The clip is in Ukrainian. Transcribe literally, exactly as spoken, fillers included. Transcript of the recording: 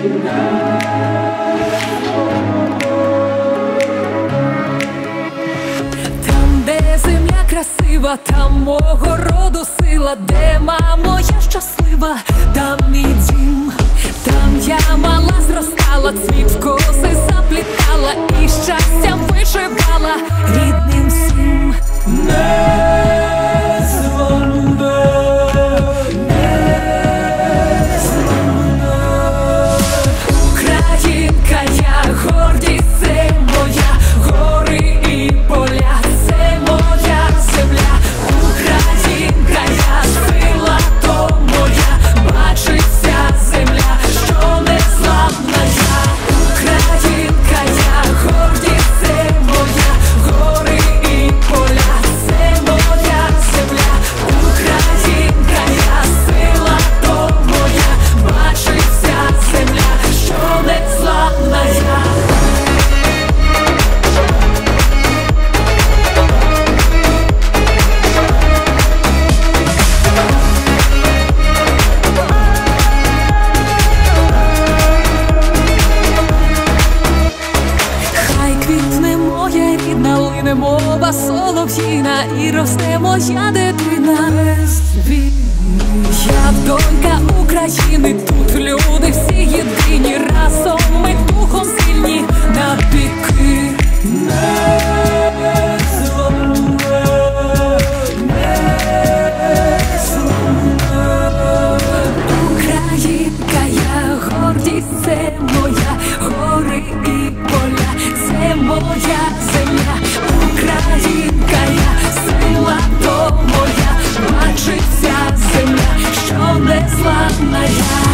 Там, де земля красива, там мого роду сила, де мамо я щаслива, там мій дім. Там я мала зростала, цвіт в коси заплітала і щастям вишивала рідним всім. Українка я, гордість це моя, гори і поля, це моя земля. Українка я, сила то моя, бачиться земля, що незламна я. Українка я, гордість це моя, гори і поля, це моя земля. Українка я, сила то моя, бачиться земля, що незламна я. Хай квітне моя рідна, лине мова солов'їна, і росте моя дитина без війни. Я донька України, тут люди всі єдині, разом ми духом сильні навіки. Українка я, гордість це моя, гори і поля, це моя земля. Українка я, сила то моя, бачиться земля, що незламна я.